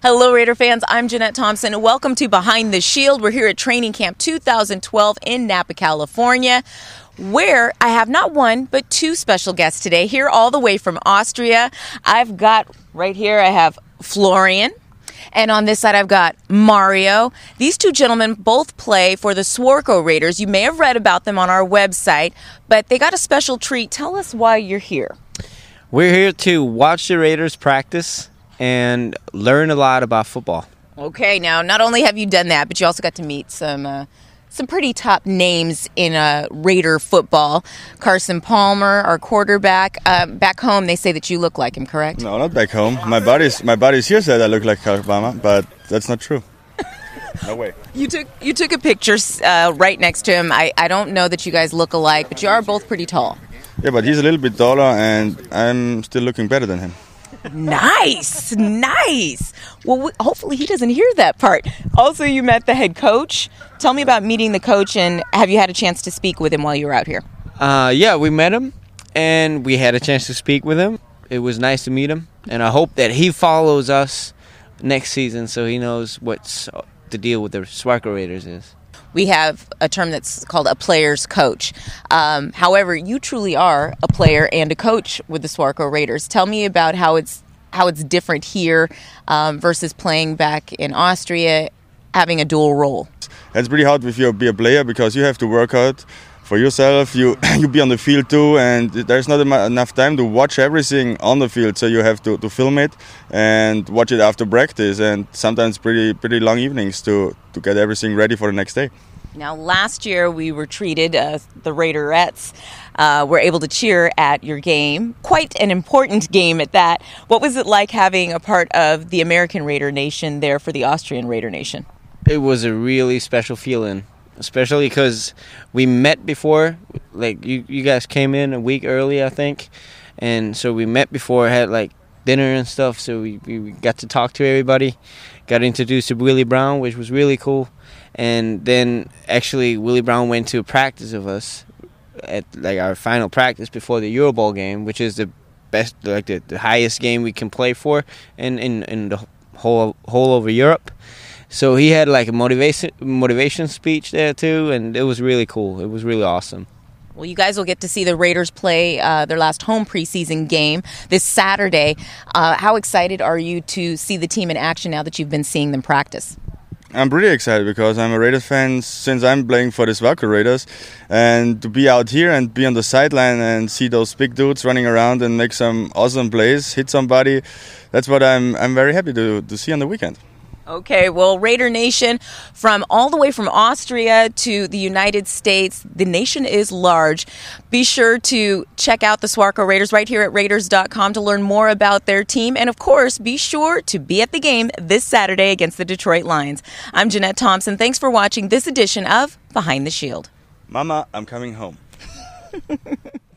Hello, Raider fans. I'm Jeanette Thompson. Welcome to Behind the Shield. We're here at Training Camp 2012 in Napa, California, where I have not one, but two special guests today, here all the way from Austria. I've got, right here, I have Florian. And on this side, I've got Mario. These two gentlemen both play for the Swarco Raiders. You may have read about them on our website, but they got a special treat. Tell us why you're here. We're here to watch the Raiders practice and learn a lot about football. Okay, now not only have you done that, but you also got to meet some pretty top names in Raider football. Carson Palmer, our quarterback. Back home, they say that you look like him, correct? No, not back home. My buddies here said I look like Carson Palmer, but that's not true. No way. You took a picture right next to him. I don't know that you guys look alike, but you are both pretty tall. Yeah, but he's a little bit taller, and I'm still looking better than him. Nice. Well, hopefully he doesn't hear that part. Also, you met the head coach. Tell me about meeting the coach, and have you had a chance to speak with him while you were out here? Yeah, we met him, and we had a chance to speak with him. It was nice to meet him, and I hope that he follows us next season so he knows what's the deal with the Swarco Raiders is. We have a term that's called a player's coach. However, you truly are a player and a coach with the Swarco Raiders. Tell me about how it's different here versus playing back in Austria, having a dual role. It's pretty hard if you be a player because you have to work out for yourself. You be on the field too, and there's not enough time to watch everything on the field. So you have to film it and watch it after practice, and sometimes pretty long evenings to get everything ready for the next day. Now, last year we were treated, the Raiderettes were able to cheer at your game. Quite an important game at that. What was it like having a part of the American Raider Nation there for the Austrian Raider Nation? It was a really special feeling, especially because we met before. Like, you guys came in a week early, I think. And so we met before, had like dinner and stuff, so we got to talk to everybody. Got introduced to Willie Brown, which was really cool. And then actually Willie Brown went to a practice of us at like our final practice before the Euro Bowl game, which is the best, like the highest game we can play for in the whole over Europe. So he had like a motivation speech there too, and it was really cool. It was really awesome. Well, you guys will get to see the Raiders play their last home preseason game this Saturday. How excited are you to see the team in action now that you've been seeing them practice? I'm pretty excited because I'm a Raiders fan since I'm playing for the Swarco Raiders, and to be out here and be on the sideline and see those big dudes running around and make some awesome plays, hit somebody, that's what I'm very happy to see on the weekend. Okay, well, Raider Nation, from all the way from Austria to the United States, the nation is large. Be sure to check out the Swarco Raiders right here at Raiders.com to learn more about their team. And, of course, be sure to be at the game this Saturday against the Detroit Lions. I'm Jeanette Thompson. Thanks for watching this edition of Behind the Shield. Mama, I'm coming home.